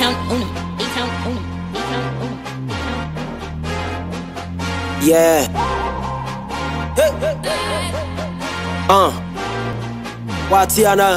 Yeah. Watiana.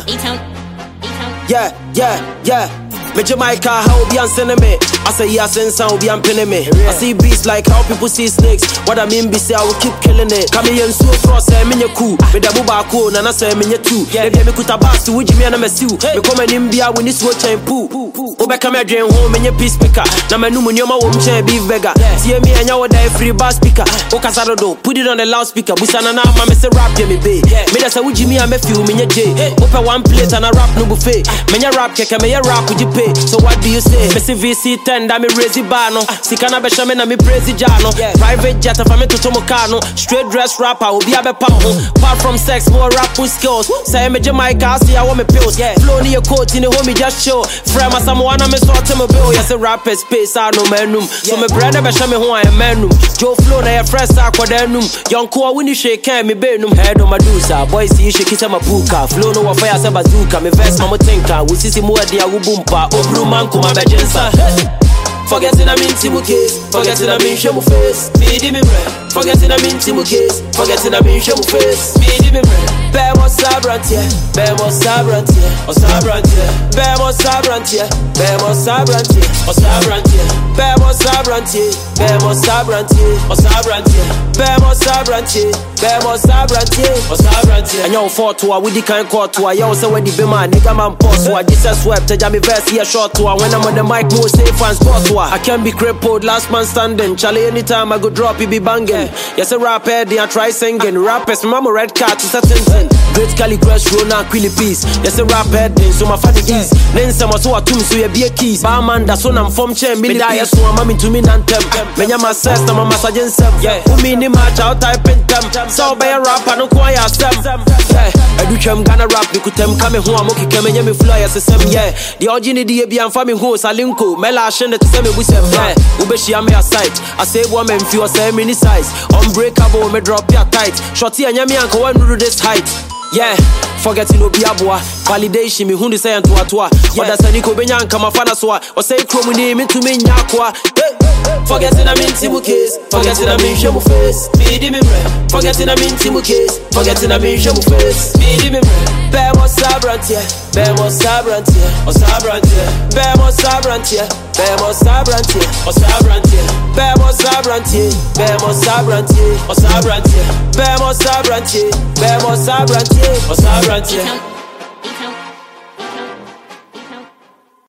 Yeah. Me Jamaica, how be on me? I say yes and sound be on pinning me. I see beasts like how people see snakes. What I mean be say I will keep killing it. Come here and so cross say me cool. Me da buba cool, nana say me too. Yeah, me kuta bass to Jimmy and me stew. Me come in India when this watch and poo. Obe come here drain home in your peace speaker. Na me numu nyoma wo mche beef beggar. See me and yawo die free bass speaker. Okasado do, put it on the loudspeaker. Busana na ma me say rap me be. Me da say wo Jimmy and me feel me J. Open one plate and a rap no buffet. Me rap keke me rap with you pay. So what do you say? Me see VC10 da me raise bano. Sikana be shame na me praise jano. Private jet for me to Tomokano. Straight dress rapper will be a be pam. Apart from sex, more rap with skills. Say me Jamaica, see I want me pills. Flow in your coat in the home, just show. Frame as someone I me sort to me bill. Yes, a rapper space, I know menum. So me brother be shame who I am menum. Joe Flow na your fresh aquadenum. Young cool when you shake me benum. Head on Medusa, boy see you shake it my puka. Flow no fire say bazooka. Me vest mama tinka. We see more dia boompa. Obru man kuma bejensa. Forgetting I'm in Timu case, forgetting I'm in Shemu face. Me di me bread, forgetting I'm in Timu case, forgetting I'm in Shemu face. Me di me bread. Bear was sabrantier, bear was sabrantier, or sabrantier. Bear was sabrantier, bear was sabrantier, or sabrantier. Bear was sabrantier, bear was sabrantier, or sabrantier. Bear was sabrantier, bear was sabrantier, or sabrantier. And yo fought to a with the kind court to a yo say when the be man nigga man post to a Jesus swept to jammy verse here short to a when I'm on the mic more safe and sport to. I can be crippled, last man standing. Charlie, anytime I go drop, he be banging. Yes, a rap head, I try singing. Rappers, mama red card to certain thing. Great Cali Grass, Rona, Quilly Peace. Yes, a rap head, so my father keys. Then some so I tomb, so you be a keys. Barman, that's when I'm from Chen, Millie die, so I'm mommy to me, Nantem. Menya my sister, my massaging self. Yeah, who mean the match out, type in them. So by a rap, I don't quite ask them. Yeah, I do chum gonna rap, you could tell me coming home, okay, come and me fly as a sem. Yeah, the originality be on farming host, Alinko, Mela, Shen, we say, Ubeshi ame a sight. I say woman feel say mini size. Unbreakable, me drop ya tight. Shorty and yami uncle when do this height. Yeah, forgetting no biabwa. Validation me hundi say antua tua. But that's a niko benyan kama fana soa. Or say chromo name into me nyakwa. Forgetting I'm in Timu case, forgetting I'm in Shemu face. Me di me bread. Forgetting I'm in Timu case, forgetting I'm in Shemu face. Me di me bread. Bear was sabrantier, bear was sabrantier, or sabrantier. Bear was sabrantier, bear was sabrantier, or sabrantier. Bear was sabrantier, bear was sabrantier, or sabrantier. Bear was sabrantier, bear was sabrantier, or sabrantier.